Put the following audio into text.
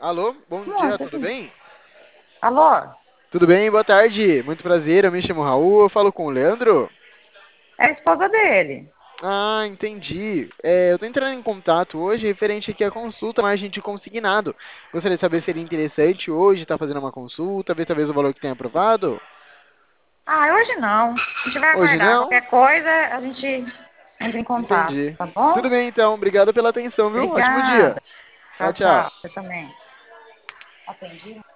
Alô, bom Amor, dia, tá tudo assim. bem? Alô? Tudo bem, boa tarde. Muito prazer, eu me chamo Raul, eu falo com o Leandro. É a esposa dele. Ah, entendi. Eu tô entrando em contato hoje referente aqui à consulta margem de consignado. Gostaria de saber se seria interessante hoje estar fazendo uma consulta, ver talvez o valor que tenha aprovado. Ah, hoje não. A gente vai Hoje aguardar. não? Qualquer coisa, a gente entra em contato, Entendi. tá bom? Tudo bem então, obrigado pela atenção, viu? Ótimo dia. Obrigada. Tchau, Tchau, tchau. tchau. Você também. Atendi.